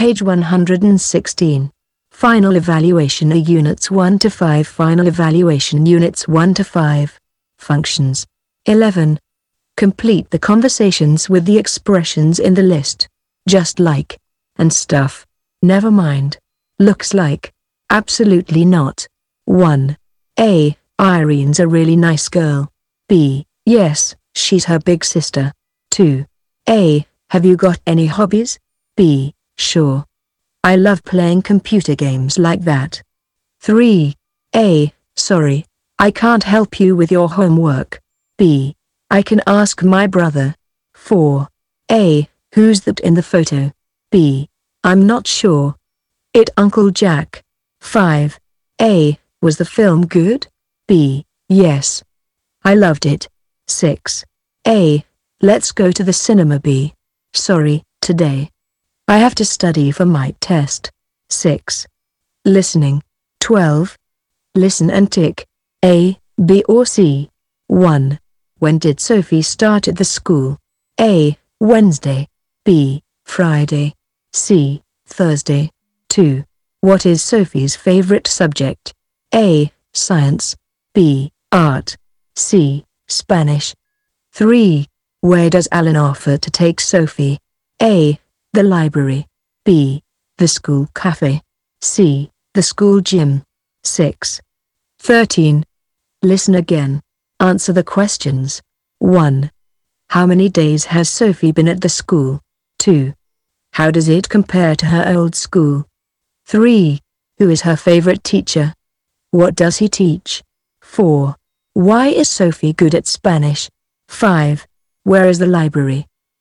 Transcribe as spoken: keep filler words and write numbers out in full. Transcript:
Page one hundred sixteen. Final evaluation of Units one to five. Final evaluation Units one to five. Functions. eleven. Complete the conversations with the expressions in the list. Just like. And stuff. Never mind. Looks like. Absolutely not. one. A. Irene's a really nice girl. B. Yes, she's her big sister. two. A. Have you got any hobbies? B. Sure. I love playing computer games like that. three. A. Sorry, I can't help you with your homework. B. I can ask my brother. four. A. Who's that in the photo? B. I'm not sure. It Uncle Jack. five. A. Was the film good? B. Yes. I loved it. six. A. Let's go to the cinema. B. Sorry, today. I have to study for my test. six. Listening. twelve. Listen and tick. A, B or C. one. When did Sophie start at the school? A. Wednesday. B. Friday. C. Thursday. two. What is Sophie's favorite subject? A. Science. B. Art. C. Spanish. three. Where does Alan offer to take Sophie? A. The library. B. The school cafe. C. The school gym. six. thirteen. Listen again. Answer the questions. one. How many days has Sophie been at the school? two. How does it compare to her old school? three. Who is her favorite teacher? What does he teach? four. Why is Sophie good at Spanish? five. Where is the library?